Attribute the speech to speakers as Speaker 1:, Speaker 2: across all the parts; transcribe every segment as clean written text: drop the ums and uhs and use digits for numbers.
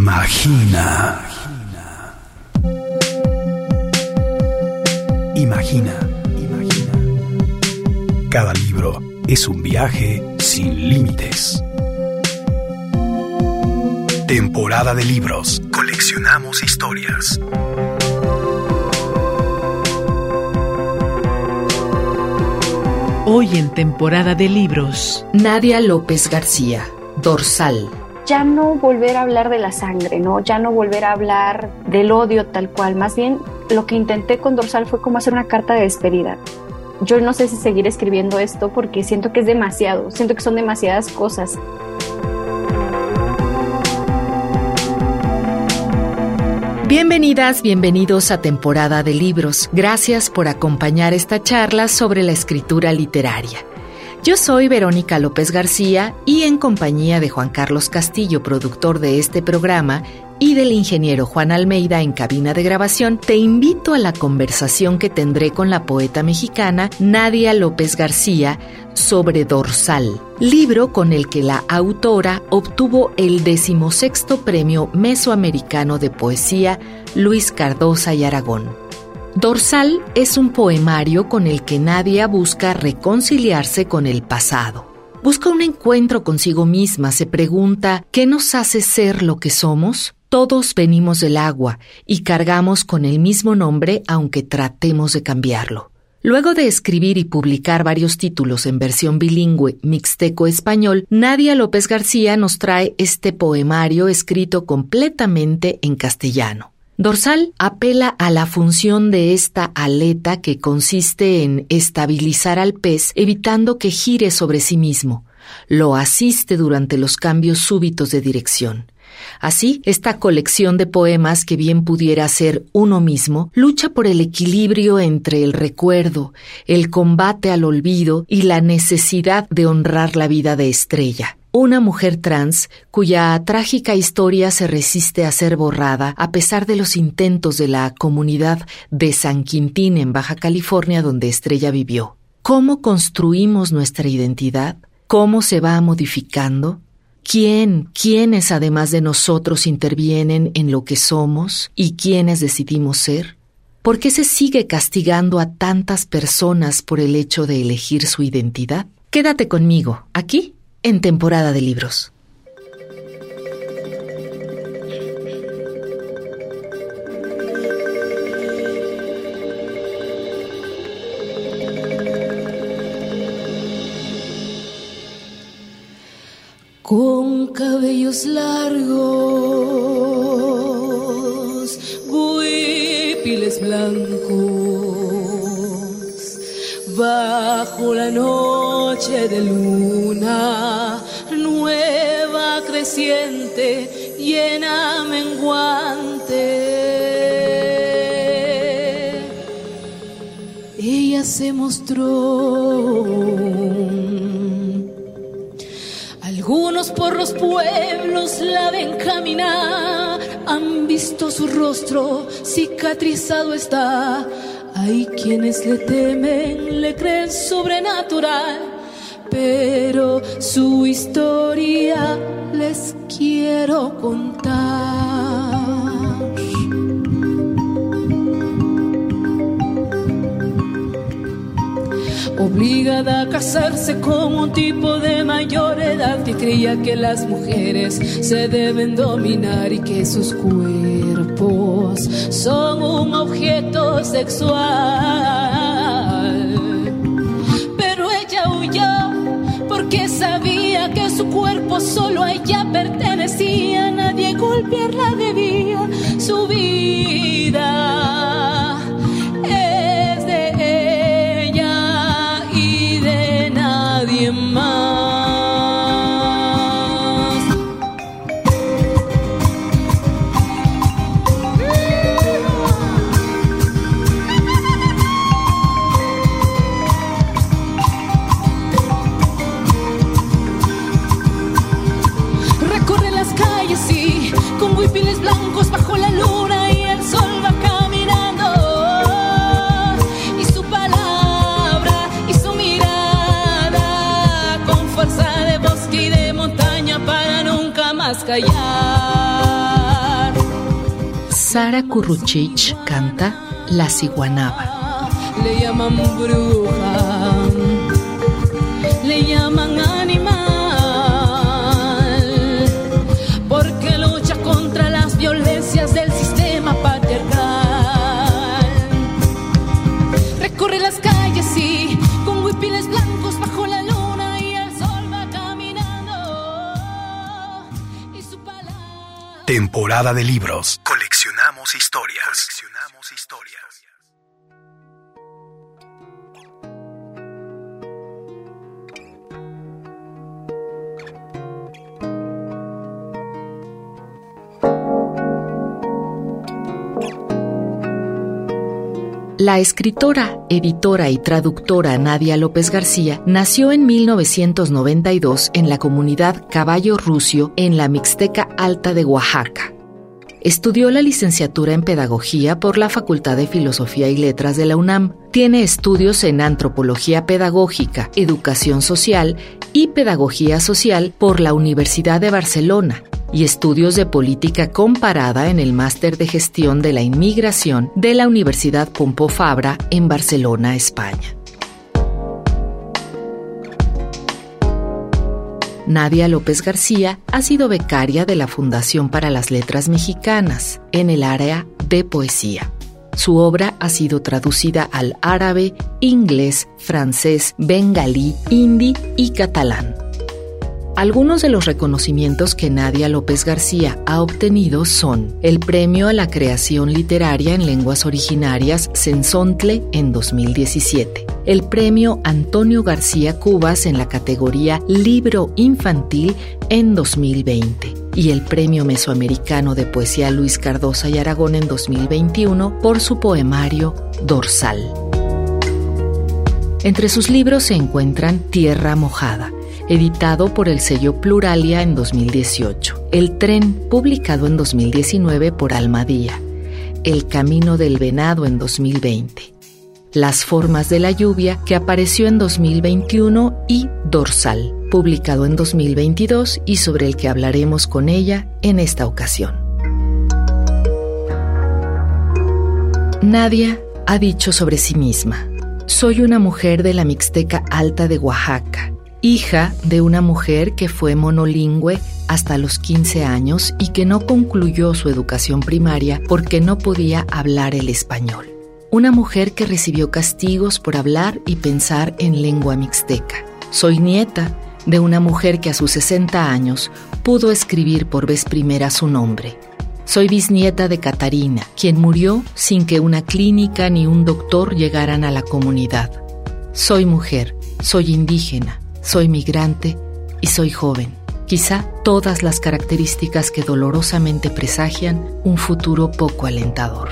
Speaker 1: Imagina. Imagina. Cada libro es un viaje sin límites. Temporada de libros. Coleccionamos historias.
Speaker 2: Hoy en Temporada de Libros,
Speaker 3: Nadia López García, Dorsal.
Speaker 4: Ya no volver a hablar de la sangre, ¿no? Ya no volver a hablar del odio tal cual. Más bien, lo que intenté con Dorsal fue como hacer una carta de despedida. Yo no sé si seguir escribiendo esto porque siento que es demasiado, siento que son demasiadas cosas.
Speaker 3: Bienvenidas, bienvenidos a Temporada de Libros. Gracias por acompañar esta charla sobre la escritura literaria. Yo soy Verónica López García y en compañía de Juan Carlos Castillo, productor de este programa, y del ingeniero Juan Almeida en cabina de grabación, te invito a la conversación que tendré con la poeta mexicana Nadia López García sobre Dorsal, libro con el que la autora obtuvo el 16º Premio Mesoamericano de Poesía Luis Cardosa y Aragón. Dorsal es un poemario con el que Nadia busca reconciliarse con el pasado. Busca un encuentro consigo misma, se pregunta, ¿qué nos hace ser lo que somos? Todos venimos del agua y cargamos con el mismo nombre aunque tratemos de cambiarlo. Luego de escribir y publicar varios títulos en versión bilingüe mixteco-español, Nadia López García nos trae este poemario escrito completamente en castellano. Dorsal apela a la función de esta aleta que consiste en estabilizar al pez evitando que gire sobre sí mismo. Lo asiste durante los cambios súbitos de dirección. Así, esta colección de poemas que bien pudiera ser uno mismo, lucha por el equilibrio entre el recuerdo, el combate al olvido y la necesidad de honrar la vida de Estrella, una mujer trans cuya trágica historia se resiste a ser borrada a pesar de los intentos de la comunidad de San Quintín en Baja California donde Estrella vivió. ¿Cómo construimos nuestra identidad? ¿Cómo se va modificando? ¿Quiénes además de nosotros intervienen en lo que somos y quiénes decidimos ser? ¿Por qué se sigue castigando a tantas personas por el hecho de elegir su identidad? Quédate conmigo, aquí, en Temporada de Libros.
Speaker 5: Con cabellos largos, huipiles blancos, bajo la noche de luna, nueva creciente, llena menguante. Ella se mostró. Algunos por los pueblos la ven caminar, han visto su rostro, cicatrizado está. Hay quienes le temen, le creen sobrenatural, pero su historia les quiero contar. Obligada a casarse con un tipo de mayor edad que creía que las mujeres se deben dominar y que sus cuerpos son un objeto sexual. Pero ella huyó porque sabía que su cuerpo solo a ella pertenecía, nadie golpearla debía, su vida es de ella y de nadie más. Recorre las calles y con huipiles blancos bajo la luna y el sol va caminando, y su palabra y su mirada con fuerza de bosque y de montaña para nunca más callar.
Speaker 3: Sara Curruchich canta La Ciguanaba.
Speaker 5: Le llaman bruja, le llaman animal, porque lucha contra las violencias del sistema patriarcal. Recorre las calles y con huipiles blancos bajo la luna y el sol va caminando. Y su palabra...
Speaker 1: Temporada de libros. Coleccionamos historias.
Speaker 3: La escritora, editora y traductora Nadia López García nació en 1992 en la comunidad Caballo Rucio, en la Mixteca Alta de Oaxaca. Estudió la licenciatura en Pedagogía por la Facultad de Filosofía y Letras de la UNAM. Tiene estudios en Antropología Pedagógica, Educación Social y Pedagogía Social por la Universidad de Barcelona y estudios de Política Comparada en el Máster de Gestión de la Inmigración de la Universidad Pompeu Fabra en Barcelona, España. Nadia López García ha sido becaria de la Fundación para las Letras Mexicanas en el área de poesía. Su obra ha sido traducida al árabe, inglés, francés, bengalí, hindi y catalán. Algunos de los reconocimientos que Nadia López García ha obtenido son el Premio a la Creación Literaria en Lenguas Originarias Sensontle en 2017, el Premio Antonio García Cubas en la categoría Libro Infantil en 2020 y el Premio Mesoamericano de Poesía Luis Cardosa y Aragón en 2021 por su poemario Dorsal. Entre sus libros se encuentran Tierra Mojada, editado por el sello Pluralia en 2018, El Tren, publicado en 2019 por Almadía, El Camino del Venado en 2020, Las Formas de la Lluvia, que apareció en 2021, y Dorsal, publicado en 2022 y sobre el que hablaremos con ella en esta ocasión. Nadia ha dicho sobre sí misma: soy una mujer de la Mixteca Alta de Oaxaca, hija de una mujer que fue monolingüe hasta los 15 años y que no concluyó su educación primaria porque no podía hablar el español. Una mujer que recibió castigos por hablar y pensar en lengua mixteca. Soy nieta de una mujer que a sus 60 años pudo escribir por vez primera su nombre. Soy bisnieta de Catarina, quien murió sin que una clínica ni un doctor llegaran a la comunidad. Soy mujer, soy indígena, soy migrante y soy joven. Quizá todas las características que dolorosamente presagian un futuro poco alentador.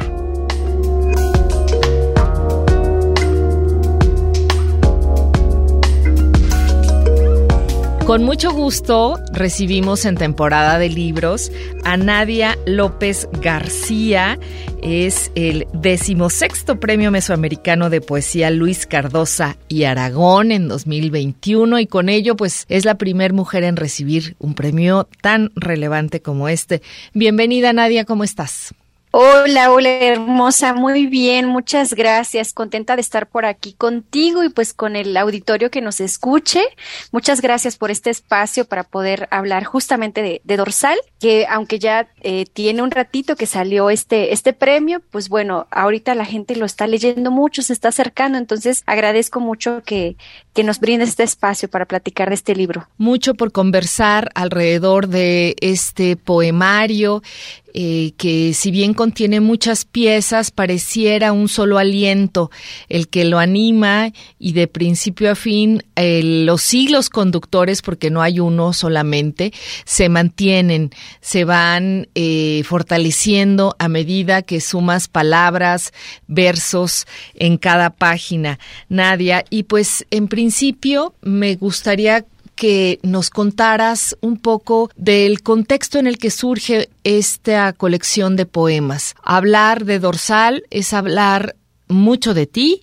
Speaker 3: Con mucho gusto recibimos en Temporada de Libros a Nadia López García. Es el 16º Premio Mesoamericano de Poesía Luis Cardosa y Aragón en 2021 y con ello pues es la primera mujer en recibir un premio tan relevante como este. Bienvenida, Nadia, ¿cómo estás?
Speaker 4: Hola, hermosa, muy bien, muchas gracias, contenta de estar por aquí contigo y pues con el auditorio que nos escuche. Muchas gracias por este espacio para poder hablar justamente de Dorsal, que aunque ya tiene un ratito que salió este premio, pues bueno, ahorita la gente lo está leyendo mucho, se está acercando, entonces agradezco mucho que nos brindes este espacio para platicar de este libro.
Speaker 3: Mucho por conversar alrededor de este poemario, que si bien contiene muchas piezas, pareciera un solo aliento el que lo anima y de principio a fin los hilos conductores, porque no hay uno solamente, se mantienen, se van fortaleciendo a medida que sumas palabras, versos en cada página, Nadia. Y pues en principio me gustaría que nos contaras un poco del contexto en el que surge esta colección de poemas. Hablar de Dorsal es hablar mucho de ti,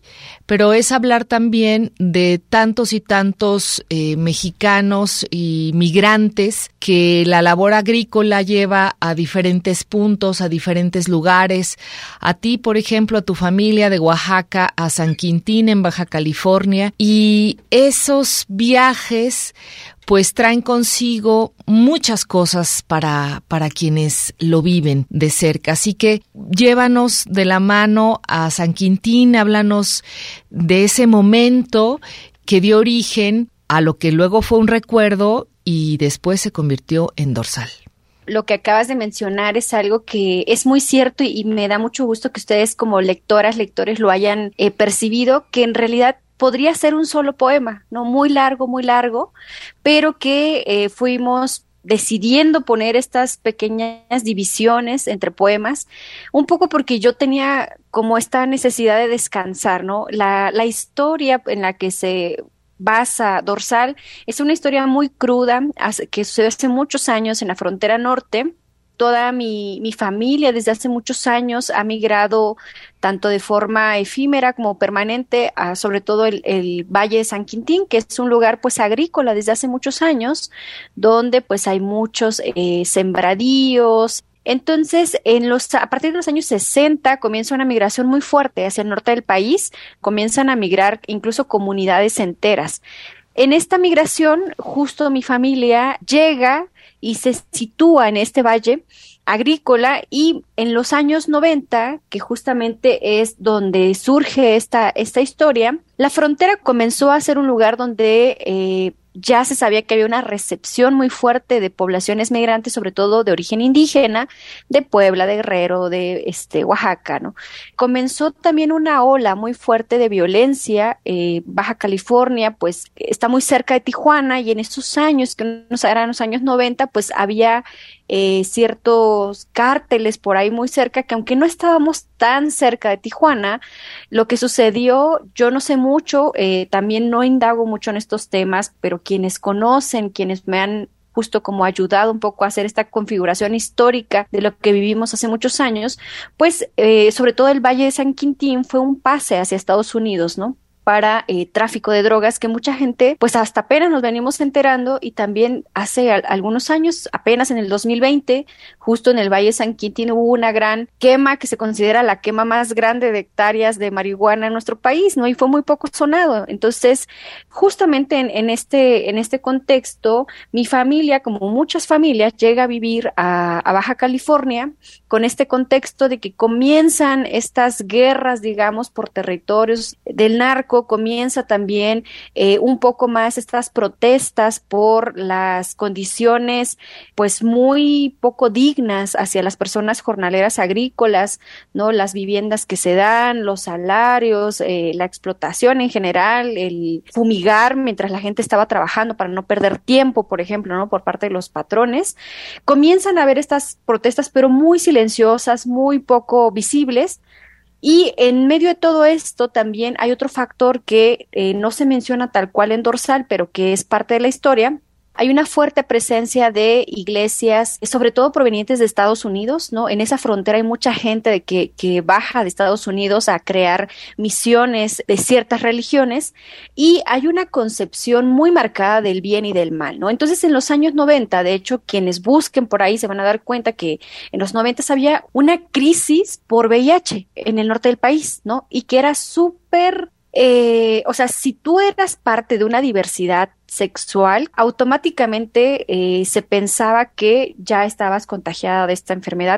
Speaker 3: pero es hablar también de tantos y tantos mexicanos y migrantes que la labor agrícola lleva a diferentes puntos, a diferentes lugares. A ti, por ejemplo, a tu familia de Oaxaca, a San Quintín en Baja California, y esos viajes pues traen consigo muchas cosas para quienes lo viven de cerca. Así que llévanos de la mano a San Quintín, háblanos de ese momento que dio origen a lo que luego fue un recuerdo y después se convirtió en Dorsal.
Speaker 4: Lo que acabas de mencionar es algo que es muy cierto y me da mucho gusto que ustedes como lectoras, lectores lo hayan percibido, que en realidad podría ser un solo poema, ¿no? Muy largo, pero que fuimos decidiendo poner estas pequeñas divisiones entre poemas, un poco porque yo tenía como esta necesidad de descansar, ¿no? La historia en la que se basa Dorsal es una historia muy cruda que sucedió hace muchos años en la frontera norte. Toda mi familia desde hace muchos años ha migrado tanto de forma efímera como permanente a sobre todo el Valle de San Quintín, que es un lugar pues agrícola desde hace muchos años, donde pues hay muchos sembradíos. Entonces, a partir de los años 60 comienza una migración muy fuerte hacia el norte del país, comienzan a migrar incluso comunidades enteras. En esta migración, justo mi familia llega y se sitúa en este valle agrícola y en los años 90, que justamente es donde surge esta historia, la frontera comenzó a ser un lugar donde ya se sabía que había una recepción muy fuerte de poblaciones migrantes, sobre todo de origen indígena, de Puebla, de Guerrero, de Oaxaca, ¿no? Comenzó también una ola muy fuerte de violencia. Baja California, pues, está muy cerca de Tijuana y en estos años, que eran los años 90, pues había ciertos cárteles por ahí muy cerca, que aunque no estábamos tan cerca de Tijuana, lo que sucedió, yo no sé mucho, también no indago mucho en estos temas, pero quienes conocen, quienes me han justo como ayudado un poco a hacer esta configuración histórica de lo que vivimos hace muchos años, pues sobre todo el Valle de San Quintín fue un pase hacia Estados Unidos, ¿no? Para tráfico de drogas que mucha gente, pues hasta apenas nos venimos enterando y también hace algunos años, apenas en el 2020, justo en el Valle de San Quintín hubo una gran quema que se considera la quema más grande de hectáreas de marihuana en nuestro país, ¿no? Y fue muy poco sonado. Entonces, justamente en este contexto, mi familia, como muchas familias, llega a vivir a Baja California con este contexto de que comienzan estas guerras, digamos, por territorios del narco. Comienza también un poco más estas protestas por las condiciones pues muy poco dignas hacia las personas jornaleras agrícolas, ¿no? Las viviendas que se dan, los salarios, la explotación en general, el fumigar mientras la gente estaba trabajando para no perder tiempo, por ejemplo, ¿no? Por parte de los patrones. Comienzan a haber estas protestas, pero muy silenciosas, muy poco visibles. Y en medio de todo esto también hay otro factor que no se menciona tal cual en Dorsal, pero que es parte de la historia. Hay una fuerte presencia de iglesias, sobre todo provenientes de Estados Unidos, ¿no? En esa frontera hay mucha gente que baja de Estados Unidos a crear misiones de ciertas religiones y hay una concepción muy marcada del bien y del mal, ¿no? Entonces, en los años 90, de hecho, quienes busquen por ahí se van a dar cuenta que en los 90 había una crisis por VIH en el norte del país, ¿no? Y que era súper... o sea, si tú eras parte de una diversidad sexual, automáticamente se pensaba que ya estabas contagiada de esta enfermedad,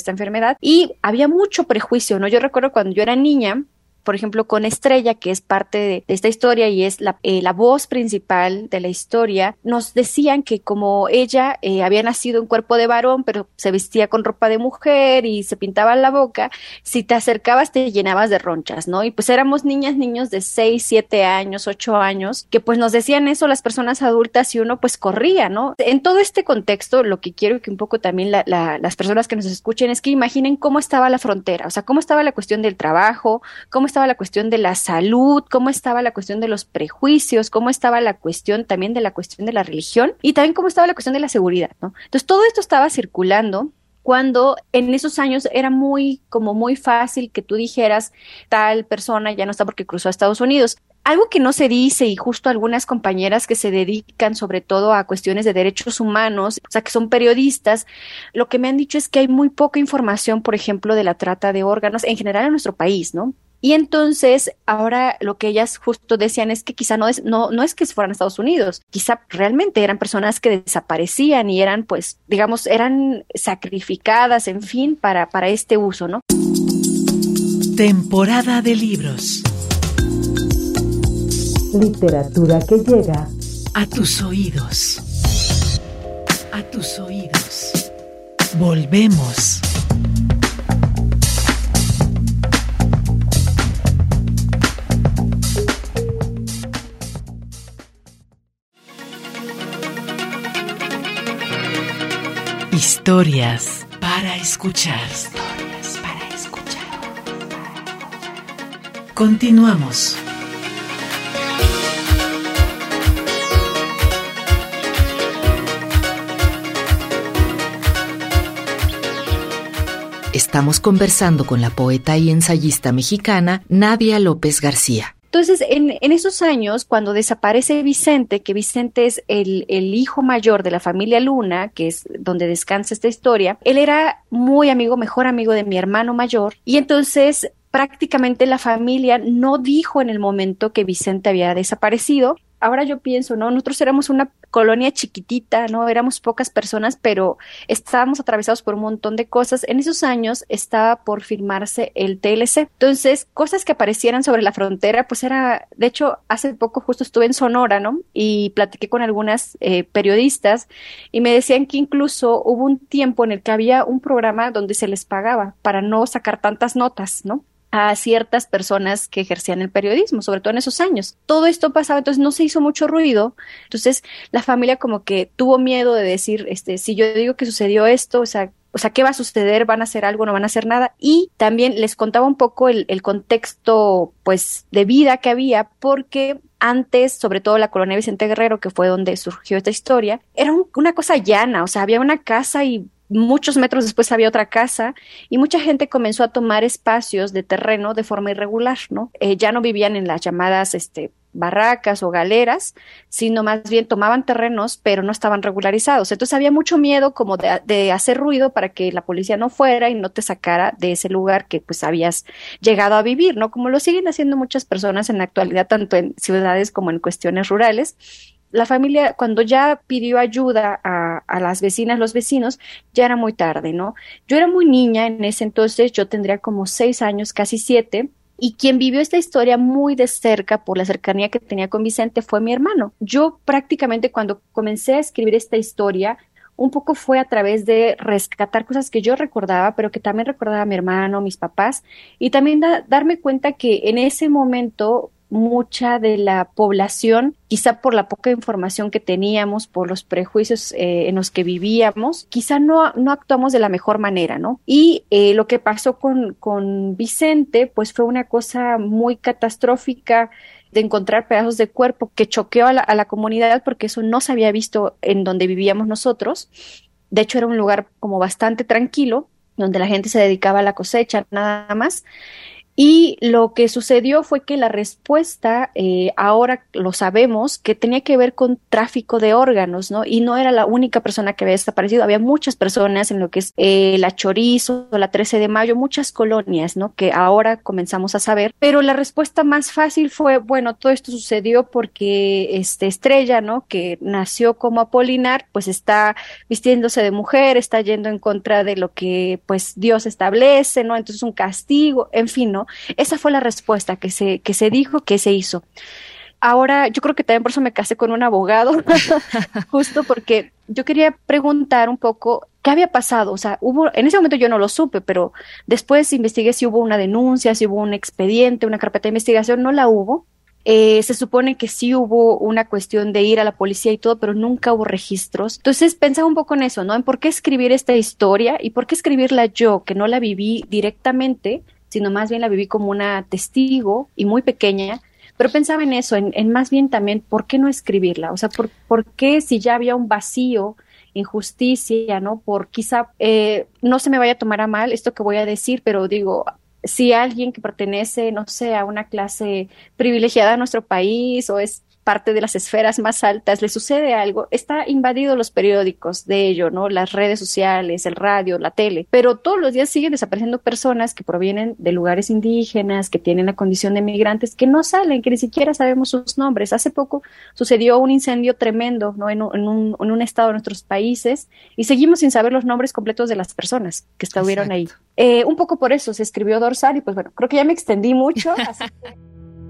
Speaker 4: y había mucho prejuicio, ¿no? Yo recuerdo cuando yo era niña, por ejemplo, con Estrella, que es parte de esta historia y es la voz principal de la historia, nos decían que como ella había nacido en cuerpo de varón, pero se vestía con ropa de mujer y se pintaba la boca, si te acercabas te llenabas de ronchas, ¿no? Y pues éramos niños de 6, 7 años, 8 años, que pues nos decían eso las personas adultas y uno pues corría, ¿no? En todo este contexto, lo que quiero que un poco también las personas que nos escuchen es que imaginen cómo estaba la frontera, o sea, cómo estaba la cuestión del trabajo, cómo estaba la cuestión de la salud, cómo estaba la cuestión de los prejuicios, cómo estaba la cuestión también de la cuestión de la religión y también cómo estaba la cuestión de la seguridad, ¿no? Entonces todo esto estaba circulando cuando en esos años era muy fácil que tú dijeras tal persona ya no está porque cruzó a Estados Unidos. Algo que no se dice, y justo algunas compañeras que se dedican sobre todo a cuestiones de derechos humanos, o sea, que son periodistas, lo que me han dicho es que hay muy poca información, por ejemplo, de la trata de órganos en general en nuestro país, ¿no? Y entonces, ahora lo que ellas justo decían es que quizá no es que se fueran a Estados Unidos, quizá realmente eran personas que desaparecían y eran, pues, digamos, eran sacrificadas, en fin, para este uso, ¿no?
Speaker 2: Temporada de libros.
Speaker 6: Literatura que llega
Speaker 2: A tus oídos. A tus oídos. Volvemos. Historias para escuchar. Historias para escuchar. Continuamos.
Speaker 3: Estamos conversando con la poeta y ensayista mexicana Nadia López García.
Speaker 4: Entonces, en esos años, cuando desaparece Vicente, que Vicente es el hijo mayor de la familia Luna, que es donde descansa esta historia, él era muy mejor amigo de mi hermano mayor, y entonces prácticamente la familia no dijo en el momento que Vicente había desaparecido. Ahora yo pienso, ¿no? Nosotros éramos una colonia chiquitita, ¿no? Éramos pocas personas, pero estábamos atravesados por un montón de cosas. En esos años estaba por firmarse el TLC. Entonces, cosas que aparecieran sobre la frontera, pues de hecho, hace poco justo estuve en Sonora, ¿no? Y platiqué con algunas periodistas y me decían que incluso hubo un tiempo en el que había un programa donde se les pagaba para no sacar tantas notas, ¿no?, a ciertas personas que ejercían el periodismo, sobre todo en esos años. Todo esto pasaba, entonces no se hizo mucho ruido. Entonces la familia como que tuvo miedo de decir, si yo digo que sucedió esto, o sea, ¿qué va a suceder? ¿Van a hacer algo? ¿No van a hacer nada? Y también les contaba un poco el contexto, pues, de vida que había, porque antes, sobre todo la colonia Vicente Guerrero, que fue donde surgió esta historia, era una cosa llana, o sea, había una casa y muchos metros después había otra casa y mucha gente comenzó a tomar espacios de terreno de forma irregular, ¿no? Ya no vivían en las llamadas barracas o galeras, sino más bien tomaban terrenos, pero no estaban regularizados. Entonces había mucho miedo como de hacer ruido para que la policía no fuera y no te sacara de ese lugar que pues habías llegado a vivir, ¿no? Como lo siguen haciendo muchas personas en la actualidad, tanto en ciudades como en cuestiones rurales. La familia, cuando ya pidió ayuda a las vecinas, los vecinos, ya era muy tarde, ¿no? Yo era muy niña en ese entonces, yo tendría como 6 años, casi 7, y quien vivió esta historia muy de cerca por la cercanía que tenía con Vicente fue mi hermano. Yo prácticamente cuando comencé a escribir esta historia, un poco fue a través de rescatar cosas que yo recordaba, pero que también recordaba a mi hermano, mis papás, y también darme cuenta que en ese momento mucha de la población, quizá por la poca información que teníamos, por los prejuicios en los que vivíamos, quizá no actuamos de la mejor manera, ¿no? Y lo que pasó con Vicente, pues fue una cosa muy catastrófica, de encontrar pedazos de cuerpo que choqueó a la comunidad, porque eso no se había visto en donde vivíamos nosotros. De hecho, era un lugar como bastante tranquilo, donde la gente se dedicaba a la cosecha, nada más. Y lo que sucedió fue que la respuesta, ahora lo sabemos, que tenía que ver con tráfico de órganos, ¿no? Y no era la única persona que había desaparecido, había muchas personas en lo que es la Chorizo, la 13 de Mayo, muchas colonias, ¿no? Que ahora comenzamos a saber, pero la respuesta más fácil fue, bueno, todo esto sucedió porque Estrella, ¿no? Que nació como Apolinar, pues está vistiéndose de mujer, está yendo en contra de lo que, pues, Dios establece, ¿no? Entonces un castigo, en fin, ¿no? Esa fue la respuesta que se dijo, que se hizo. Ahora, yo creo que también por eso me casé con un abogado, justo porque yo quería preguntar un poco qué había pasado. O sea, en ese momento yo no lo supe, pero después investigué si hubo una denuncia, si hubo un expediente, una carpeta de investigación. No la hubo. Se supone que sí hubo una cuestión de ir a la policía y todo, pero nunca hubo registros. Entonces pensaba un poco en eso, ¿no? En por qué escribir esta historia y por qué escribirla yo, que no la viví directamente, sino más bien la viví como una testigo y muy pequeña, pero pensaba en eso, en más bien también, ¿por qué no escribirla? O sea, ¿por qué si ya había un vacío injusticia, ¿no? Por quizá, no se me vaya a tomar a mal esto que voy a decir, pero digo, si alguien que pertenece, no sé, a una clase privilegiada de nuestro país o es parte de las esferas más altas, le sucede algo, está invadido los periódicos de ello, ¿no? Las redes sociales, el radio, la tele, pero todos los días siguen desapareciendo personas que provienen de lugares indígenas, que tienen la condición de migrantes, que no salen, que ni siquiera sabemos sus nombres. Hace poco sucedió un incendio tremendo, ¿no? En un estado de nuestros países y seguimos sin saber los nombres completos de las personas que estuvieron ahí. Un poco por eso se escribió Dorsal y pues bueno, creo que ya me extendí mucho, así que...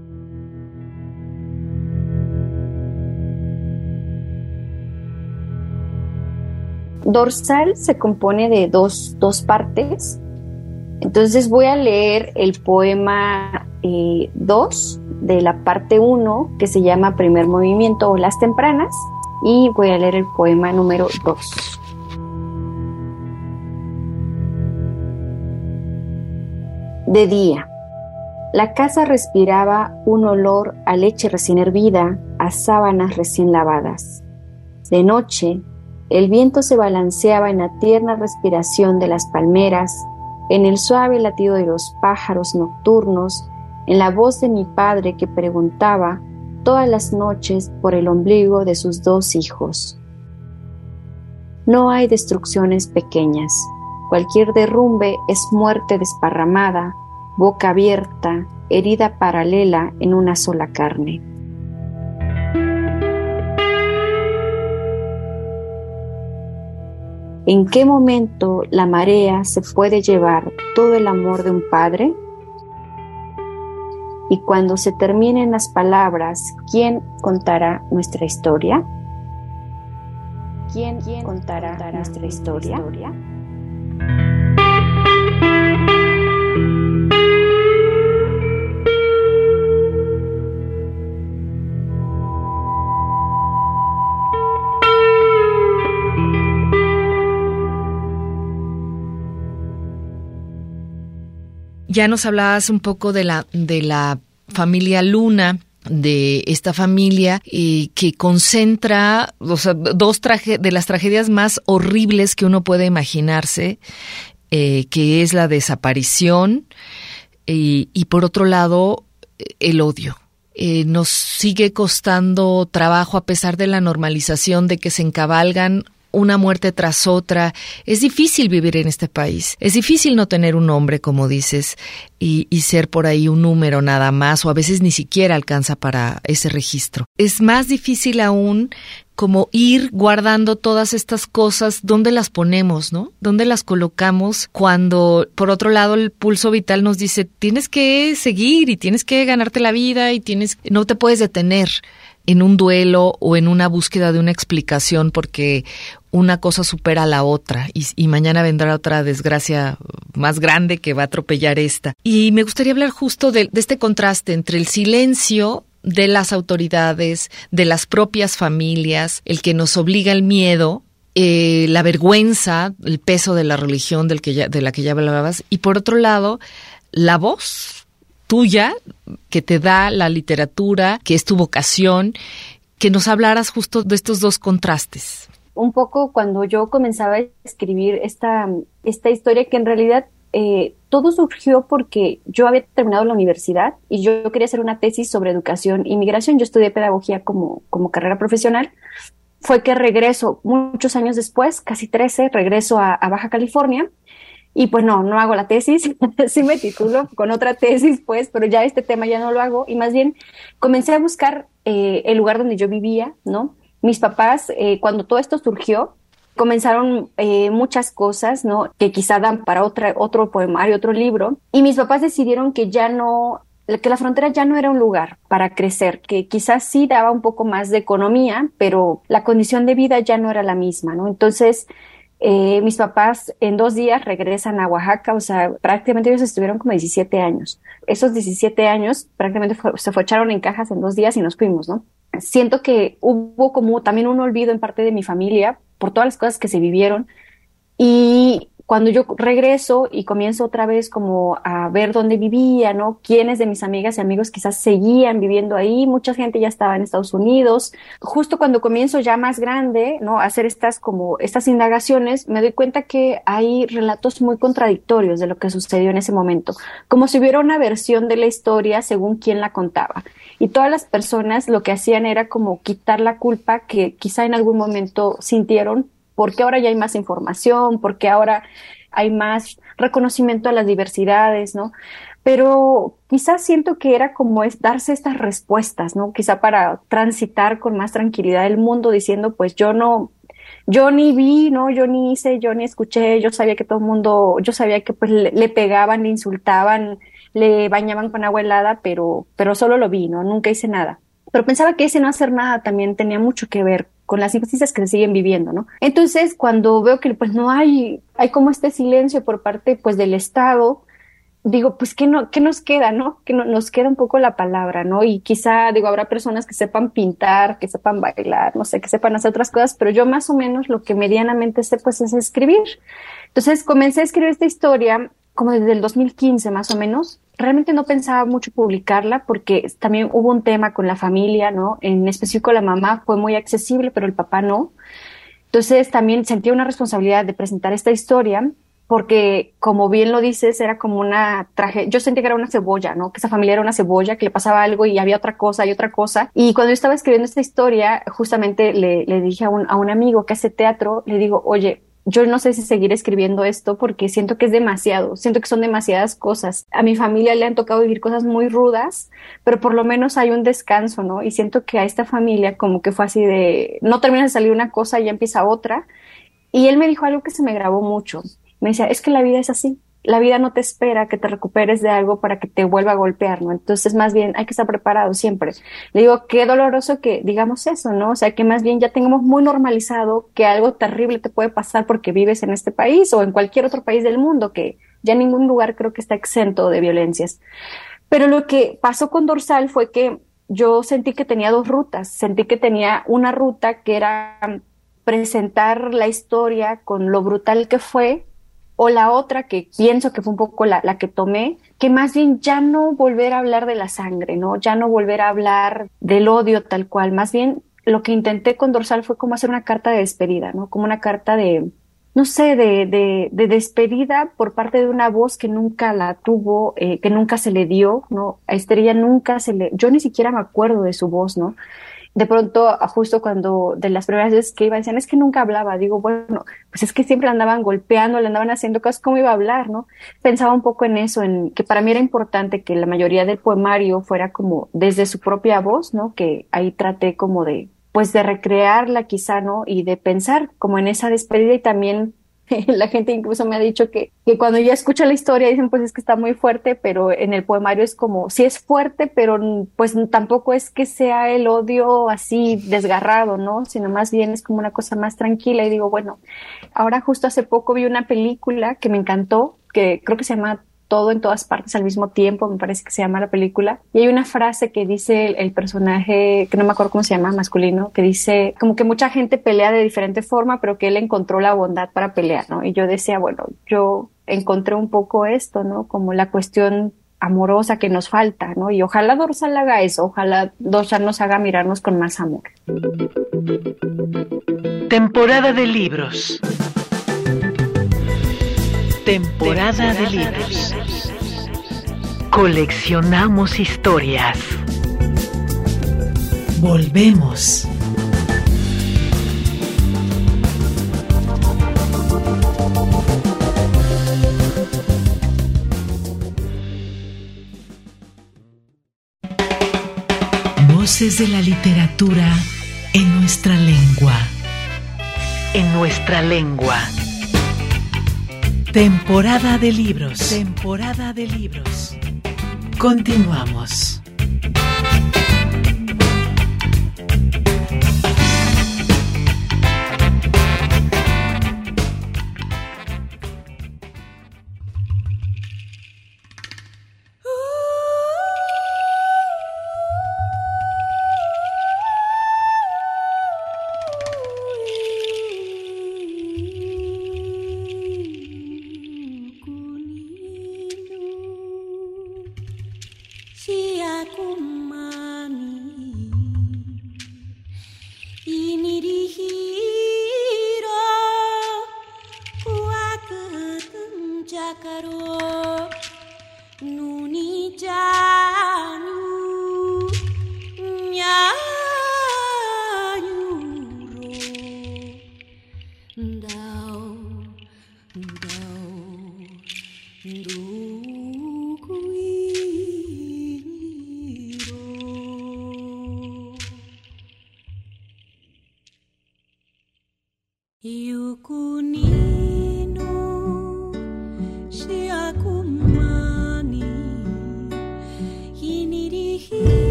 Speaker 4: Dorsal se compone de dos partes, entonces voy a leer el poema 2 de la parte 1 que se llama Primer Movimiento o Las Tempranas y voy a leer el poema número 2. De día, la casa respiraba un olor a leche recién hervida, a sábanas recién lavadas. De noche, el viento se balanceaba en la tierna respiración de las palmeras, en el suave latido de los pájaros nocturnos, en la voz de mi padre que preguntaba todas las noches por el ombligo de sus 2 hijos. No hay destrucciones pequeñas. Cualquier derrumbe es muerte desparramada, boca abierta, herida paralela en una sola carne. ¿En qué momento la marea se puede llevar todo el amor de un padre? Y cuando se terminen las palabras, ¿quién contará nuestra historia? ¿Quién contará nuestra historia?
Speaker 3: Ya nos hablabas un poco de la familia Luna, de esta familia que concentra, o sea, de las tragedias más horribles que uno puede imaginarse, que es la desaparición y por otro lado el odio. Nos sigue costando trabajo a pesar de la normalización de que se encabalgan una muerte tras otra. Es difícil vivir en este país. Es difícil no tener un nombre, como dices, y ser por ahí un número nada más, o a veces ni siquiera alcanza para ese registro. Es más difícil aún como ir guardando todas estas cosas, ¿dónde las ponemos, no? ¿Dónde las colocamos cuando, por otro lado, el pulso vital nos dice, tienes que seguir y tienes que ganarte la vida y no te puedes detener en un duelo o en una búsqueda de una explicación porque una cosa supera a la otra y mañana vendrá otra desgracia más grande que va a atropellar esta. Y me gustaría hablar justo de este contraste entre el silencio de las autoridades, de las propias familias, el que nos obliga el miedo, la vergüenza, el peso de la religión de la que ya hablabas, y por otro lado, la voz tuya, que te da la literatura, que es tu vocación, que nos hablaras justo de estos dos contrastes.
Speaker 4: Un poco cuando yo comenzaba a escribir esta historia, que en realidad todo surgió porque yo había terminado la universidad y yo quería hacer una tesis sobre educación y migración. Yo estudié pedagogía como carrera profesional. Fue que regreso, muchos años después, casi 13, regreso a Baja California. Y pues no hago la tesis, sí me titulo con otra tesis, pues, pero ya este tema ya no lo hago. Y más bien comencé a buscar el lugar donde yo vivía, ¿no? Mis papás, cuando todo esto surgió, comenzaron muchas cosas, ¿no? Que quizá dan para otro poemario, otro libro. Y mis papás decidieron que la frontera ya no era un lugar para crecer, que quizás sí daba un poco más de economía, pero la condición de vida ya no era la misma, ¿no? Entonces, mis papás en 2 días regresan a Oaxaca, o sea, prácticamente ellos estuvieron como 17 años. Esos 17 años prácticamente se echaron en cajas en 2 días y nos fuimos, ¿no? Siento que hubo como también un olvido en parte de mi familia por todas las cosas que se vivieron y cuando yo regreso y comienzo otra vez como a ver dónde vivía, ¿no? Quiénes de mis amigas y amigos quizás seguían viviendo ahí, mucha gente ya estaba en Estados Unidos. Justo cuando comienzo ya más grande, ¿no? A hacer estas indagaciones, me doy cuenta que hay relatos muy contradictorios de lo que sucedió en ese momento, como si hubiera una versión de la historia según quién la contaba. Y todas las personas lo que hacían era como quitar la culpa que quizá en algún momento sintieron, porque ahora ya hay más información, porque ahora hay más reconocimiento a las diversidades, ¿no? Pero quizás siento que era como es darse estas respuestas, ¿no? Quizá para transitar con más tranquilidad el mundo diciendo, pues yo ni vi, ¿no? Yo ni hice, yo ni escuché, yo sabía que todo el mundo, yo sabía que pues le pegaban, le insultaban, le bañaban con agua helada, pero solo lo vi, ¿no? Nunca hice nada. Pero pensaba que ese no hacer nada también tenía mucho que ver con las injusticias que se siguen viviendo, ¿no? Entonces, cuando veo que pues no hay como este silencio por parte pues del Estado, digo, pues qué nos queda, ¿no? Que nos queda un poco la palabra, ¿no? Y quizá, digo, habrá personas que sepan pintar, que sepan bailar, no sé, que sepan hacer otras cosas, pero yo más o menos lo que medianamente sé pues es escribir. Entonces comencé a escribir esta historia como desde el 2015 más o menos. Realmente no pensaba mucho publicarla porque también hubo un tema con la familia, ¿no? En específico la mamá fue muy accesible, pero el papá no. Entonces también sentía una responsabilidad de presentar esta historia porque, como bien lo dices, era como una tragedia. Yo sentía que era una cebolla, ¿no? Que esa familia era una cebolla, que le pasaba algo y había otra cosa y otra cosa. Y cuando yo estaba escribiendo esta historia, justamente le dije a un amigo que hace teatro, le digo, oye, yo no sé si seguir escribiendo esto porque siento que es demasiado, siento que son demasiadas cosas. A mi familia le han tocado vivir cosas muy rudas, pero por lo menos hay un descanso, ¿no? Y siento que a esta familia como que fue así de, no termina de salir una cosa y ya empieza otra. Y él me dijo algo que se me grabó mucho. Me decía, es que la vida es así. La vida no te espera que te recuperes de algo para que te vuelva a golpear, ¿no? Entonces, más bien, hay que estar preparado siempre. Le digo, qué doloroso que digamos eso, ¿no? O sea, que más bien ya tengamos muy normalizado que algo terrible te puede pasar porque vives en este país o en cualquier otro país del mundo, que ya ningún lugar creo que está exento de violencias. Pero lo que pasó con Dorsal fue que yo sentí que tenía dos rutas. Sentí que tenía una ruta que era presentar la historia con lo brutal que fue, o la otra que pienso que fue un poco la que tomé, que más bien ya no volver a hablar de la sangre, ¿no? Ya no volver a hablar del odio tal cual. Más bien lo que intenté con Dorsal fue como hacer una carta de despedida, ¿no? Como una carta de, no sé, de despedida por parte de una voz que nunca la tuvo, que nunca se le dio, ¿no? A Estrella nunca yo ni siquiera me acuerdo de su voz, ¿no? De pronto, justo cuando de las primeras veces que iba, decían, es que nunca hablaba. Digo, bueno, pues es que siempre la andaban golpeando, le andaban haciendo cosas, ¿cómo iba a hablar, no? Pensaba un poco en eso, en que para mí era importante que la mayoría del poemario fuera como desde su propia voz, ¿no? Que ahí traté como pues de recrearla quizá, ¿no? Y de pensar como en esa despedida y también la gente incluso me ha dicho que cuando ya escucha la historia dicen pues es que está muy fuerte, pero en el poemario es como, sí es fuerte, pero pues tampoco es que sea el odio así desgarrado, ¿no? Sino más bien es como una cosa más tranquila y digo, bueno, ahora justo hace poco vi una película que me encantó, que creo que se llama Todo en todas partes al mismo tiempo, me parece que se llama la película, y hay una frase que dice el personaje, que no me acuerdo cómo se llama, masculino, que dice como que mucha gente pelea de diferente forma, pero que él encontró la bondad para pelear, ¿no? Y yo decía, bueno, yo encontré un poco esto, ¿no? Como la cuestión amorosa que nos falta, ¿no? Y ojalá Dorsal haga eso, ojalá Dorsal nos haga mirarnos con más amor.
Speaker 2: Temporada de libros. Temporada de libros. Coleccionamos historias. Volvemos. Voces de la literatura en nuestra lengua. En nuestra lengua. Temporada de libros. Temporada de libros. Continuamos.
Speaker 7: 작아로 눈이 자뉴 냐뉴로 다오 유군이누 시아구마니 이니리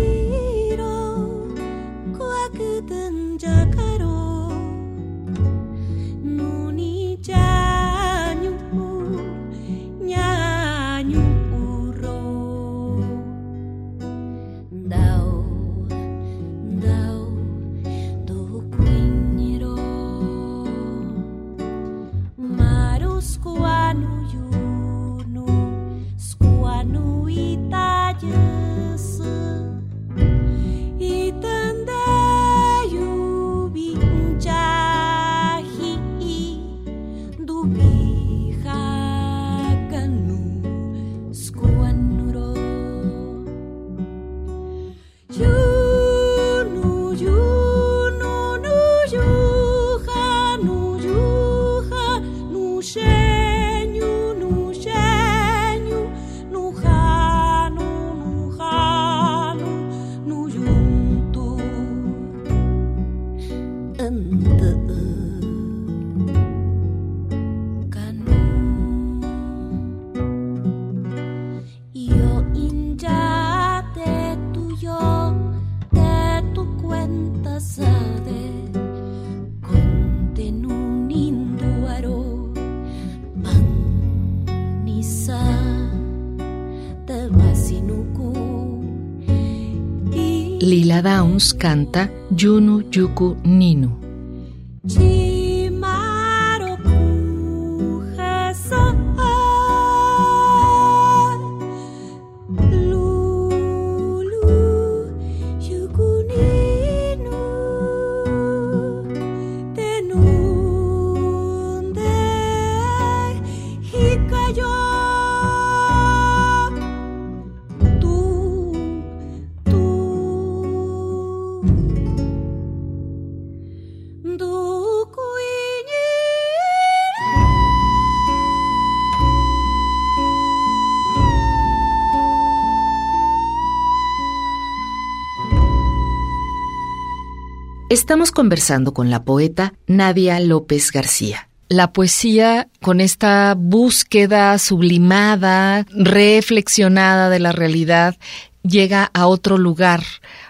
Speaker 7: 히로 구아그든 자가로 눈이 자뉴 냐뉴로 다오 Squanu yunu, squanu itajes, itandayu bincahi, dubihakanu, squanuro. Yunu, yunu, nu yuha, nu yuha, nu shenyu, nu shenyu, nu hanu, nu hanu, nu yuntu, ente kanu. Yo inja te tu cuentas de contenuninduaro panisa te vasinuku.
Speaker 3: Lila Downs canta Yunu Yuku Ninu.
Speaker 7: Chimaro pujasa lulu yukuninu tenunde hikayo tu
Speaker 3: Estamos conversando con la poeta Nadia López García. La poesía, con esta búsqueda sublimada, reflexionada de la realidad, llega a otro lugar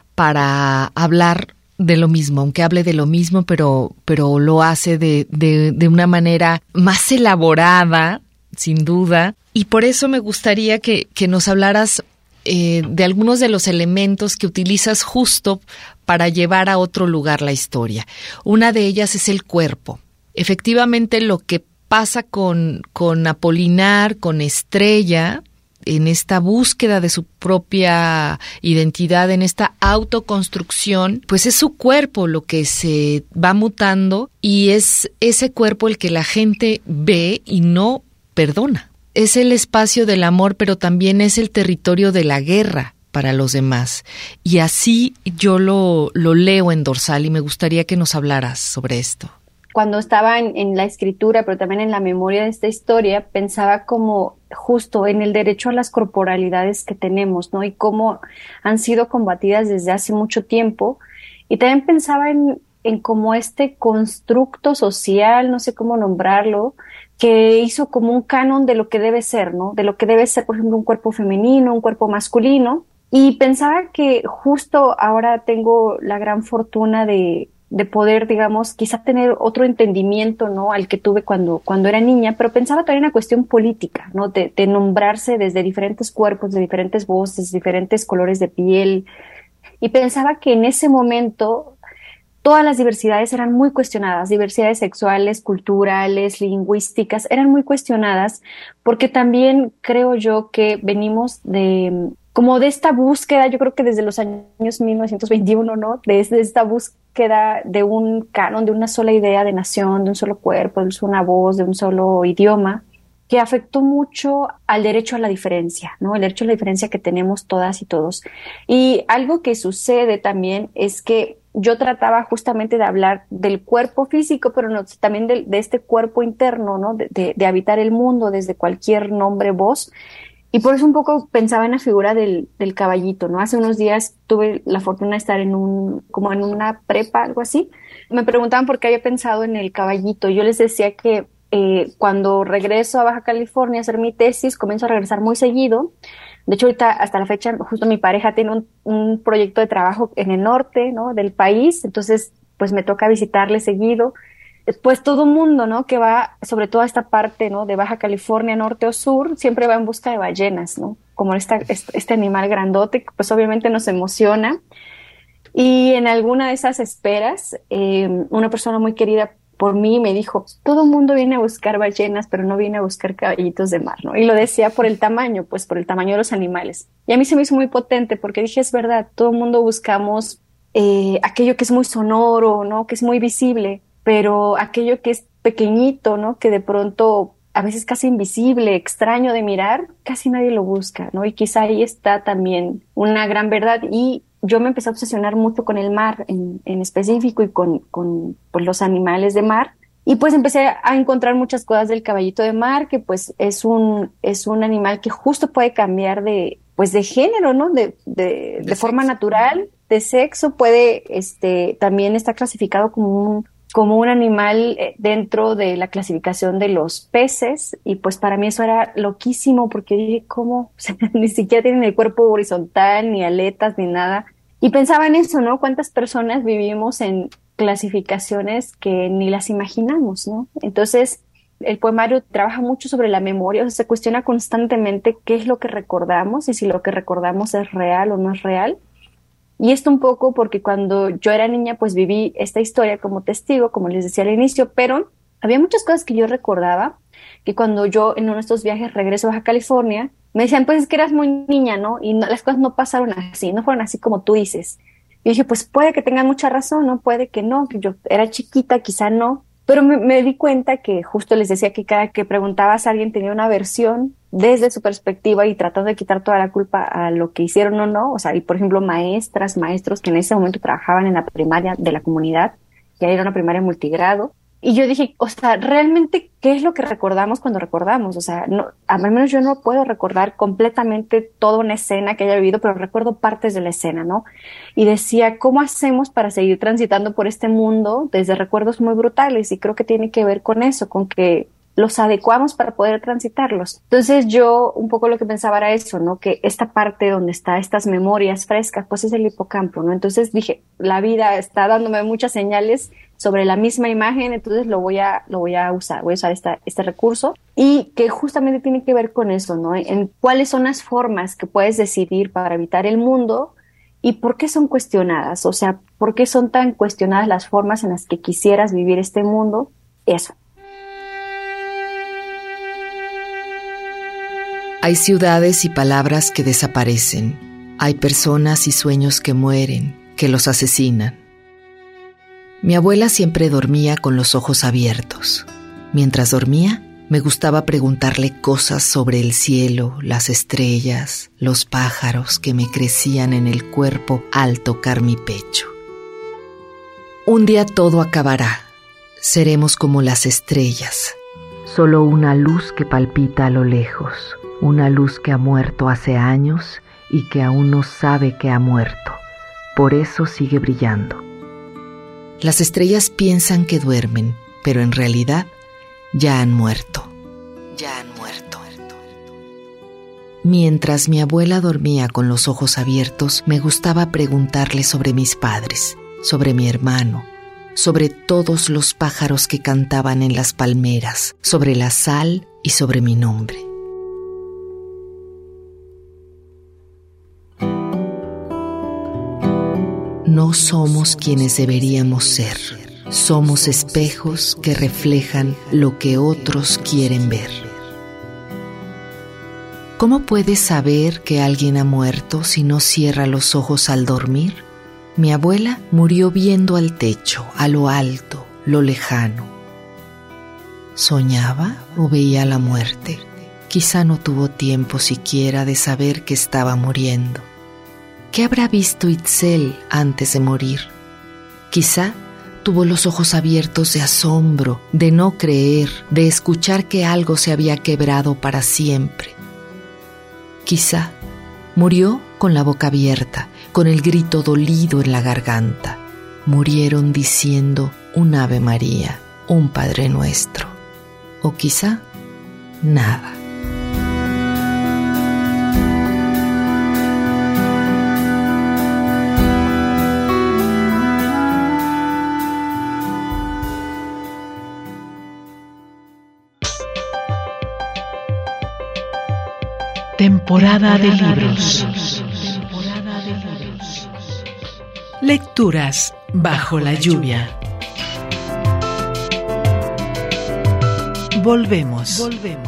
Speaker 3: para hablar de lo mismo, aunque hable de lo mismo, pero lo hace de una manera más elaborada, sin duda. Y por eso me gustaría que nos hablaras de algunos de los elementos que utilizas justo para llevar a otro lugar la historia. Una de ellas es el cuerpo. Efectivamente, lo que pasa con Apolinar, con Estrella, en esta búsqueda de su propia identidad, en esta autoconstrucción, pues es su cuerpo lo que se va mutando y es ese cuerpo el que la gente ve y no perdona. Es el espacio del amor, pero también es el territorio de la guerra para los demás. Y así yo lo leo en Dorsal y me gustaría que nos hablaras sobre esto.
Speaker 4: Cuando estaba en la escritura, pero también en la memoria de esta historia, pensaba como justo en el derecho a las corporalidades que tenemos, ¿no? Y cómo han sido combatidas desde hace mucho tiempo. Y también pensaba en como este constructo social, no sé cómo nombrarlo, que hizo como un canon de lo que debe ser, ¿no? De lo que debe ser, por ejemplo, un cuerpo femenino, un cuerpo masculino. Y pensaba que justo ahora tengo la gran fortuna de poder, digamos, quizá tener otro entendimiento, ¿no? Al que tuve cuando era niña, pero pensaba también en la cuestión política, ¿no? De nombrarse desde diferentes cuerpos, de diferentes voces, diferentes colores de piel. Y pensaba que en ese momento todas las diversidades eran muy cuestionadas, diversidades sexuales, culturales, lingüísticas, eran muy cuestionadas, porque también creo yo que venimos como de esta búsqueda, yo creo que desde los años 1921, ¿no? Desde esta búsqueda de un canon, de una sola idea de nación, de un solo cuerpo, de una voz, de un solo idioma. que afectó mucho al derecho a la diferencia, ¿no? El derecho a la diferencia que tenemos todas y todos. Y algo que sucede también es que yo trataba justamente de hablar del cuerpo físico, pero no, también de este cuerpo interno, ¿no? De habitar el mundo desde cualquier nombre, voz. Y por eso un poco pensaba en la figura del caballito, ¿no? Hace unos días tuve la fortuna de estar como en una prepa, algo así. Me preguntaban por qué había pensado en el caballito. Yo les decía que cuando regreso a Baja California a hacer mi tesis, comienzo a regresar muy seguido. De hecho, ahorita, hasta la fecha, justo mi pareja tiene un proyecto de trabajo en el norte, ¿no? Del país. Entonces, pues me toca visitarle seguido. Pues todo mundo, ¿no? Que va, sobre todo a esta parte, ¿no? De Baja California, norte o sur, siempre va en busca de ballenas, ¿no? Como este animal grandote, que pues obviamente nos emociona. Y en alguna de esas esperas, una persona muy querida por mí me dijo, todo mundo viene a buscar ballenas, pero no viene a buscar caballitos de mar, ¿no? Y lo decía por el tamaño, pues por el tamaño de los animales. Y a mí se me hizo muy potente porque dije, es verdad, todo mundo buscamos aquello que es muy sonoro, ¿no? Que es muy visible, pero aquello que es pequeñito, ¿no? Que de pronto a veces casi invisible, extraño de mirar, casi nadie lo busca, ¿no? Y quizá ahí está también una gran verdad. Y yo me empecé a obsesionar mucho con el mar en específico y con pues, los animales de mar. Y pues empecé a encontrar muchas cosas del caballito de mar, que pues es un animal que justo puede cambiar de género, ¿no? De forma natural, de sexo, puede, también está clasificado como un animal dentro de la clasificación de los peces, y pues para mí eso era loquísimo porque dije, ¿cómo? O sea, ni siquiera tienen el cuerpo horizontal, ni aletas, ni nada. Y pensaba en eso, ¿no? ¿Cuántas personas vivimos en clasificaciones que ni las imaginamos, ¿no? Entonces, el poemario trabaja mucho sobre la memoria, o sea, se cuestiona constantemente qué es lo que recordamos y si lo que recordamos es real o no es real. Y esto un poco porque cuando yo era niña, pues viví esta historia como testigo, como les decía al inicio, pero había muchas cosas que yo recordaba, que cuando yo en uno de estos viajes regreso a Baja California, me decían, pues es que eras muy niña, ¿no? Y las cosas no pasaron así, no fueron así como tú dices. Y dije, pues puede que tengan mucha razón, ¿no? Puede que no, que yo era chiquita, quizá no. Pero me di cuenta que justo les decía que cada que preguntabas a alguien tenía una versión desde su perspectiva y tratando de quitar toda la culpa a lo que hicieron o no. O sea, y por ejemplo, maestras, maestros que en ese momento trabajaban en la primaria de la comunidad, que era una primaria multigrado. Y yo dije, o sea, realmente, ¿qué es lo que recordamos cuando recordamos? O sea, no, al menos yo no puedo recordar completamente toda una escena que haya vivido, pero recuerdo partes de la escena, ¿no? Y decía, ¿cómo hacemos para seguir transitando por este mundo desde recuerdos muy brutales? Y creo que tiene que ver con eso, con que los adecuamos para poder transitarlos. Entonces yo un poco lo que pensaba era eso, ¿no? Que esta parte donde está estas memorias frescas, pues es el hipocampo, ¿no? Entonces dije, la vida está dándome muchas señales sobre la misma imagen, entonces lo voy a usar, voy a usar este recurso, y que justamente tiene que ver con eso, ¿no? En cuáles son las formas que puedes decidir para habitar el mundo y por qué son cuestionadas, o sea, por qué son tan cuestionadas las formas en las que quisieras vivir este mundo, eso.
Speaker 3: Hay ciudades y palabras que desaparecen. Hay personas y sueños que mueren, que los asesinan. Mi abuela siempre dormía con los ojos abiertos. Mientras dormía, me gustaba preguntarle cosas sobre el cielo, las estrellas, los pájaros que me crecían en el cuerpo al tocar mi pecho. Un día todo acabará. Seremos como las estrellas. Solo una luz que palpita a lo lejos. Una luz que ha muerto hace años y que aún no sabe que ha muerto. Por eso sigue brillando. Las estrellas piensan que duermen, pero en realidad ya han muerto. Ya han muerto. Mientras mi abuela dormía con los ojos abiertos, me gustaba preguntarle sobre mis padres, sobre mi hermano, sobre todos los pájaros que cantaban en las palmeras, sobre la sal y sobre mi nombre. No somos quienes deberíamos ser. Somos espejos que reflejan lo que otros quieren ver. ¿Cómo puedes saber que alguien ha muerto si no cierra los ojos al dormir? Mi abuela murió viendo al techo, a lo alto, lo lejano. ¿Soñaba o veía la muerte? Quizá no tuvo tiempo siquiera de saber que estaba muriendo. ¿Qué habrá visto Itzel antes de morir? Quizá tuvo los ojos abiertos de asombro, de no creer, de escuchar que algo se había quebrado para siempre. Quizá murió con la boca abierta, con el grito dolido en la garganta. Murieron diciendo un Ave María, un Padre Nuestro. O quizá nada.
Speaker 2: Temporada de libros. Lecturas bajo la lluvia. Volvemos.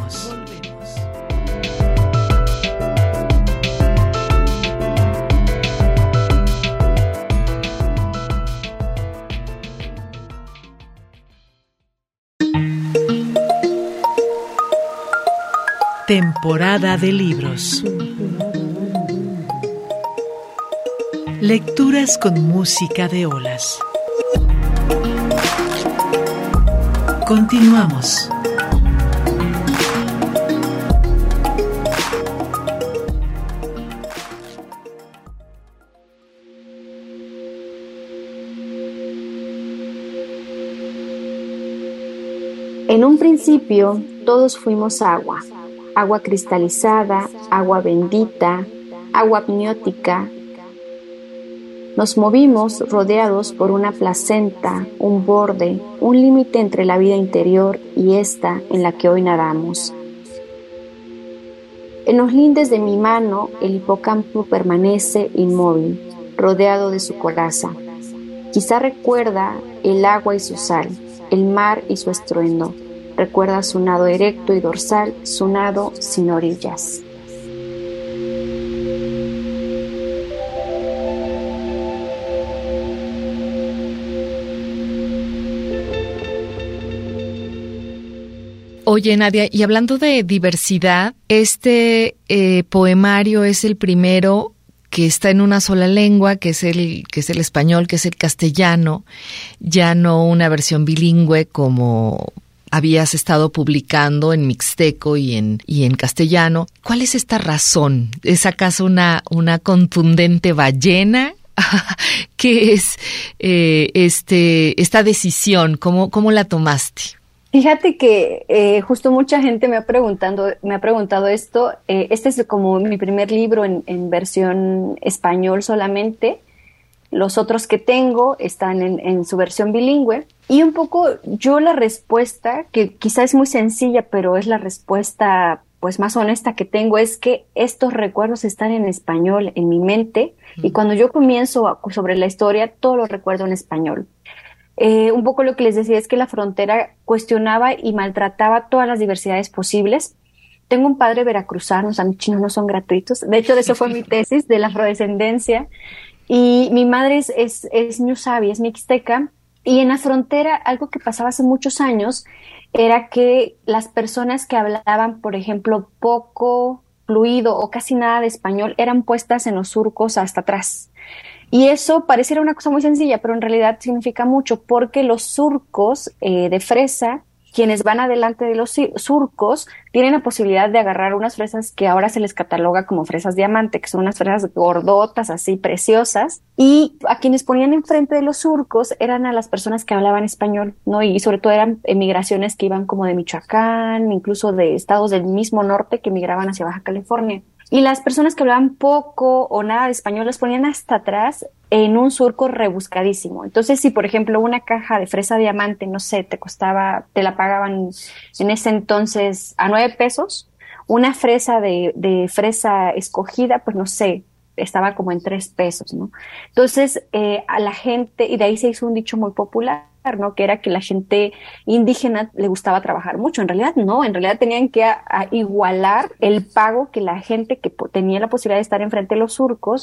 Speaker 2: Temporada de libros. Lecturas con música de olas. Continuamos.
Speaker 4: En un principio, todos fuimos agua. Agua cristalizada, agua bendita, agua amniótica. Nos movimos rodeados por una placenta, un borde, un límite entre la vida interior y esta en la que hoy nadamos. En los lindes de mi mano, el hipocampo permanece inmóvil, rodeado de su coraza. Quizá recuerda el agua y su sal, el mar y su estruendo. Recuerda su nado erecto y dorsal, su nado sin orillas.
Speaker 3: Oye, Nadia, y hablando de diversidad, este poemario es el primero que está en una sola lengua, que es el español, que es el castellano, ya no una versión bilingüe como habías estado publicando en mixteco y en castellano. ¿Cuál es esta razón? ¿Es acaso una contundente ballena? ¿Qué es esta decisión? ¿Cómo la tomaste?
Speaker 4: Fíjate que justo mucha gente me ha preguntado esto. Este es como mi primer libro en versión español solamente. Los otros que tengo están en su versión bilingüe. Y un poco yo la respuesta, que quizá es muy sencilla, pero es la respuesta pues más honesta que tengo, es que estos recuerdos están en español en mi mente. Y cuando yo comienzo sobre la historia, todo lo recuerdo en español. Un poco lo que les decía es que la frontera cuestionaba y maltrataba todas las diversidades posibles. Tengo un padre veracruzano, los chinos no son gratuitos. De hecho, de eso fue mi tesis, de la afrodescendencia. Y mi madre es ñusabi, es mixteca. Y en la frontera, algo que pasaba hace muchos años era que las personas que hablaban, por ejemplo, poco fluido o casi nada de español, eran puestas en los surcos hasta atrás. Y eso pareciera una cosa muy sencilla, pero en realidad significa mucho, porque los surcos de fresa, quienes van adelante de los surcos, tienen la posibilidad de agarrar unas fresas que ahora se les cataloga como fresas diamante, que son unas fresas gordotas, así preciosas, y a quienes ponían enfrente de los surcos eran a las personas que hablaban español, ¿no? Y sobre todo eran emigraciones que iban como de Michoacán, incluso de estados del mismo norte que migraban hacia Baja California. Y las personas que hablaban poco o nada de español las ponían hasta atrás en un surco rebuscadísimo. Entonces, si por ejemplo una caja de fresa diamante, no sé, te la pagaban en ese entonces a 9 pesos, una fresa de fresa escogida, pues no sé, estaba como en 3 pesos, ¿no? Entonces, a la gente, y de ahí se hizo un dicho muy popular, ¿no? Que era que la gente indígena le gustaba trabajar mucho. En realidad no, en realidad tenían que igualar el pago que la gente que tenía la posibilidad de estar enfrente de los surcos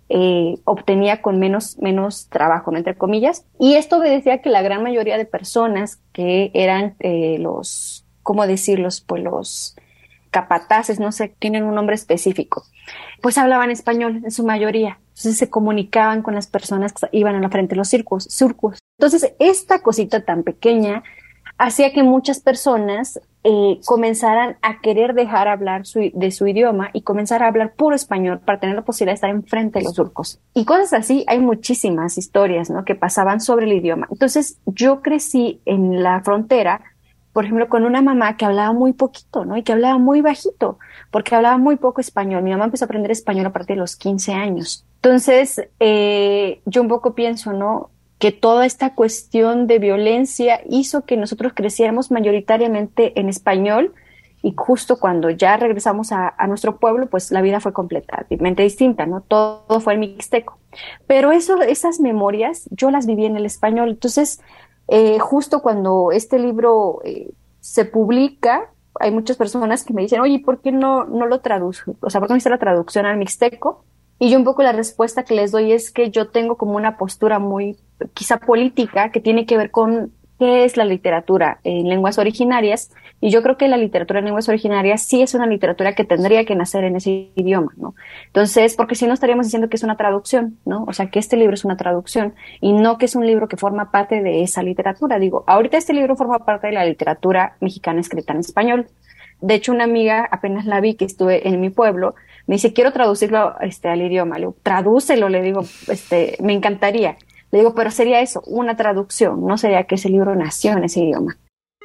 Speaker 4: obtenía con menos trabajo, ¿no? Entre comillas. Y esto obedecía a que la gran mayoría de personas que eran ¿cómo decirlos? Pues los capataces, no sé, tienen un nombre específico, pues hablaban español en su mayoría. Entonces se comunicaban con las personas que iban a la frente de los circos. Entonces esta cosita tan pequeña hacía que muchas personas comenzaran a querer dejar hablar de su idioma y comenzar a hablar puro español para tener la posibilidad de estar enfrente de los surcos. Y cosas así, hay muchísimas historias, ¿no?, que pasaban sobre el idioma. Entonces yo crecí en la frontera, por ejemplo, con una mamá que hablaba muy poquito, ¿no?, y que hablaba muy bajito, porque hablaba muy poco español. Mi mamá empezó a aprender español a partir de los 15 años. Entonces, yo un poco pienso, ¿no?, que toda esta cuestión de violencia hizo que nosotros creciéramos mayoritariamente en español, y justo cuando ya regresamos a nuestro pueblo, pues la vida fue completamente distinta, ¿no? Todo fue el mixteco. Pero esas memorias yo las viví en el español. Entonces, justo cuando este libro se publica, hay muchas personas que me dicen, oye, ¿por qué no lo traduzco? O sea, ¿por qué no hice la traducción al mixteco? Y yo un poco la respuesta que les doy es que yo tengo como una postura muy quizá política que tiene que ver con qué es la literatura en lenguas originarias, y yo creo que la literatura en lenguas originarias sí es una literatura que tendría que nacer en ese idioma, ¿no? Entonces, porque si no estaríamos diciendo que es una traducción, ¿no? O sea, que este libro es una traducción y no que es un libro que forma parte de esa literatura. Digo, ahorita este libro forma parte de la literatura mexicana escrita en español. De hecho, una amiga, apenas la vi que estuve en mi pueblo, me dice, quiero traducirlo al idioma. Le digo, tradúcelo, le digo, me encantaría. Le digo, pero sería eso, una traducción, no sería que ese libro nació en ese idioma.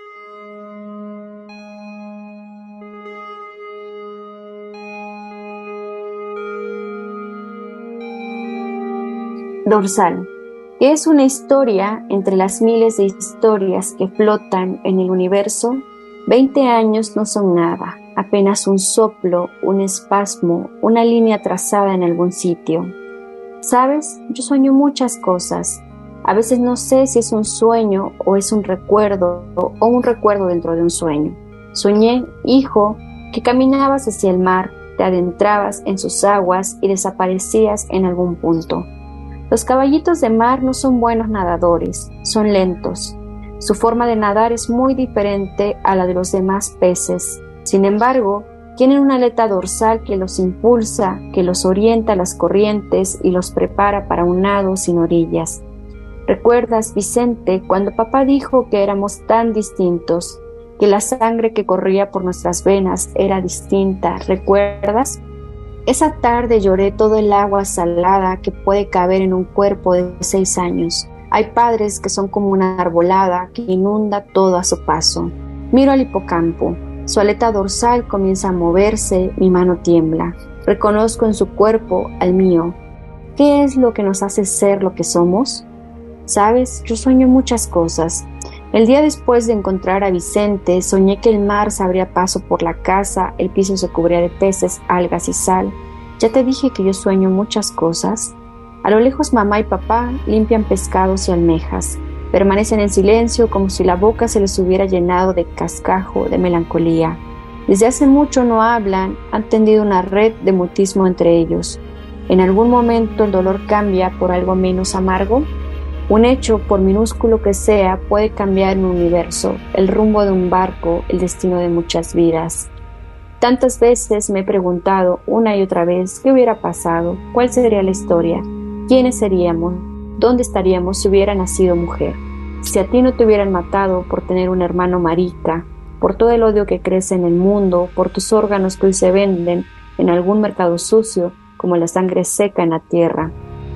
Speaker 4: Dorsal. Es una historia entre las miles de historias que flotan en el universo. 20 años no son nada, apenas un soplo, un espasmo, una línea trazada en algún sitio. ¿Sabes? Yo sueño muchas cosas. A veces no sé si es un sueño o es un recuerdo o un recuerdo dentro de un sueño. Soñé, hijo, que caminabas hacia el mar, te adentrabas en sus aguas y desaparecías en algún punto. Los caballitos de mar no son buenos nadadores, son lentos. Su forma de nadar es muy diferente a la de los demás peces. Sin embargo, tienen una aleta dorsal que los impulsa, que los orienta a las corrientes y los prepara para un nado sin orillas. ¿Recuerdas, Vicente, cuando papá dijo que éramos tan distintos, que la sangre que corría por nuestras venas era distinta? ¿Recuerdas? Esa tarde lloré todo el agua salada que puede caber en un cuerpo de 6 años. Hay padres que son como una arbolada que inunda todo a su paso. Miro al hipocampo. Su aleta dorsal comienza a moverse, mi mano tiembla. Reconozco en su cuerpo al mío. ¿Qué es lo que nos hace ser lo que somos? ¿Sabes? Yo sueño muchas cosas. El día después de encontrar a Vicente, soñé que el mar se abría paso por la casa, el piso se cubría de peces, algas y sal. Ya te dije que yo sueño muchas cosas. A lo lejos mamá y papá limpian pescados y almejas. Permanecen en silencio como si la boca se les hubiera llenado de cascajo, de melancolía. Desde hace mucho no hablan, han tendido una red de mutismo entre ellos. ¿En algún momento el dolor cambia por algo menos amargo? Un hecho, por minúsculo que sea, puede cambiar un universo, el rumbo de un barco, el destino de muchas vidas. Tantas veces me he preguntado una y otra vez qué hubiera pasado, cuál sería la historia, quiénes seríamos, dónde estaríamos si hubiera nacido mujer. Si a ti no te hubieran matado por tener un hermano marica, por todo el odio que crece en el mundo, por tus órganos que hoy se venden en algún mercado sucio, como la sangre seca en la tierra.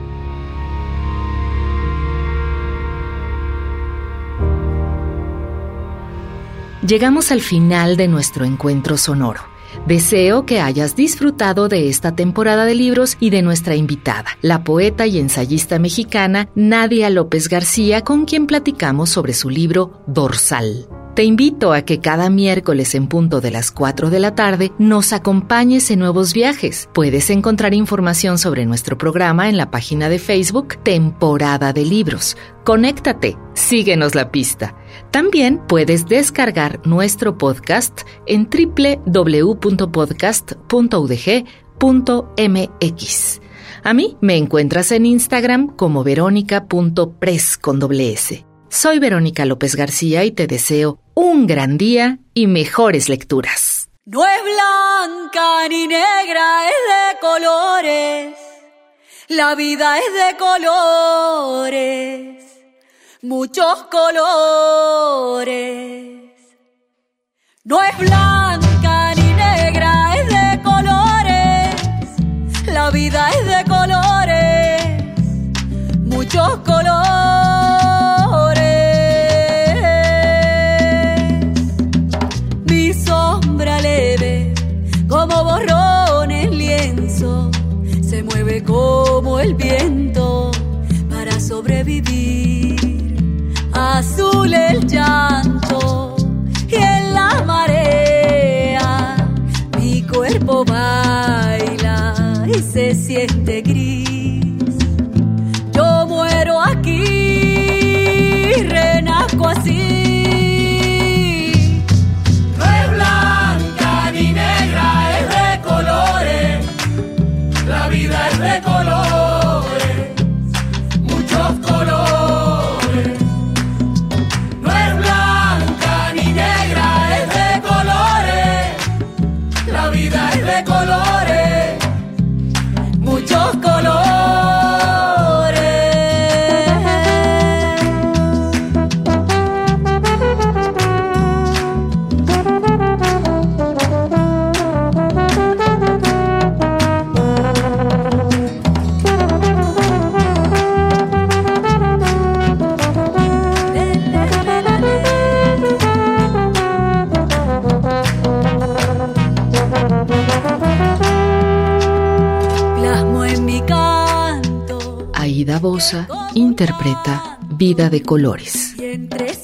Speaker 3: Llegamos al final de nuestro encuentro sonoro. Deseo que hayas disfrutado de esta temporada de libros y de nuestra invitada, la poeta y ensayista mexicana Nadia López García, con quien platicamos sobre su libro Dorsal. Te invito a que cada miércoles en punto de las 4 de la tarde nos acompañes en nuevos viajes. Puedes encontrar información sobre nuestro programa en la página de Facebook Temporada de Libros. Conéctate, síguenos la pista. También puedes descargar nuestro podcast en www.podcast.udg.mx. A mí me encuentras en Instagram como veronica.pres con doble S. Soy Verónica López García y te deseo un gran día y mejores lecturas.
Speaker 7: No es blanca ni negra, es de colores. La vida es de colores, muchos colores. No es blanca ni negra, es de colores. La vida es de colores, muchos colores. Mi sombra leve, como borrón en lienzo, se mueve como el viento para sobrevivir. Azul el llanto y en la marea mi cuerpo baila y se siente gris. Yo muero aquí, renazco así.
Speaker 8: No es blanca ni negra, es de colores. La vida es de colores, muchos colores. No es blanca ni negra, es de colores. La vida es de colores, muchos colores.
Speaker 3: Aida Bosa interpreta Vida de Colores.
Speaker 7: Y entre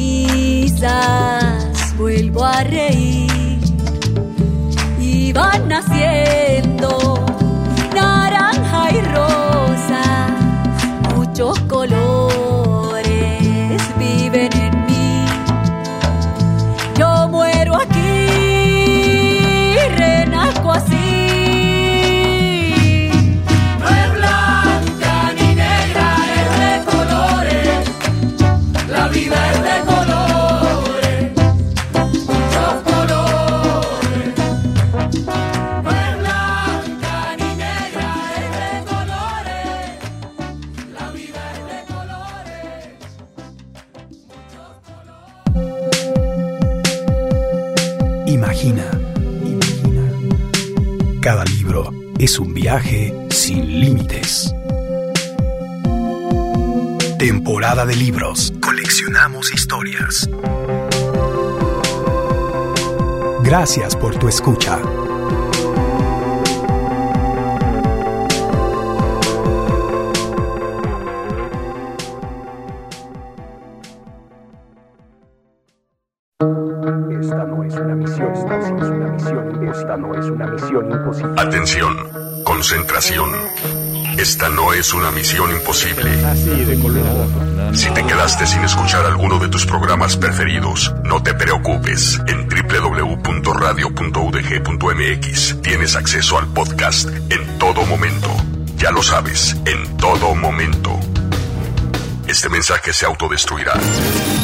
Speaker 7: cenizas vuelvo a reír y van naciendo naranja y rosa, muchos colores viven en mí. Yo muero aquí, renazco así.
Speaker 8: La vida es de colores, muchos colores. No es blanca ni negra, es de colores. La vida es de colores, muchos colores.
Speaker 1: Imagina. Cada libro es un viaje sin límites. Temporada de libros. Coleccionamos historias. Gracias por tu escucha.
Speaker 9: Esta no es una misión imposible.
Speaker 10: Atención, concentración. Esta no es una misión imposible. Si te quedaste sin escuchar alguno de tus programas preferidos, no te preocupes. En www.radio.udg.mx tienes acceso al podcast en todo momento. Ya lo sabes, en todo momento. Este mensaje se autodestruirá.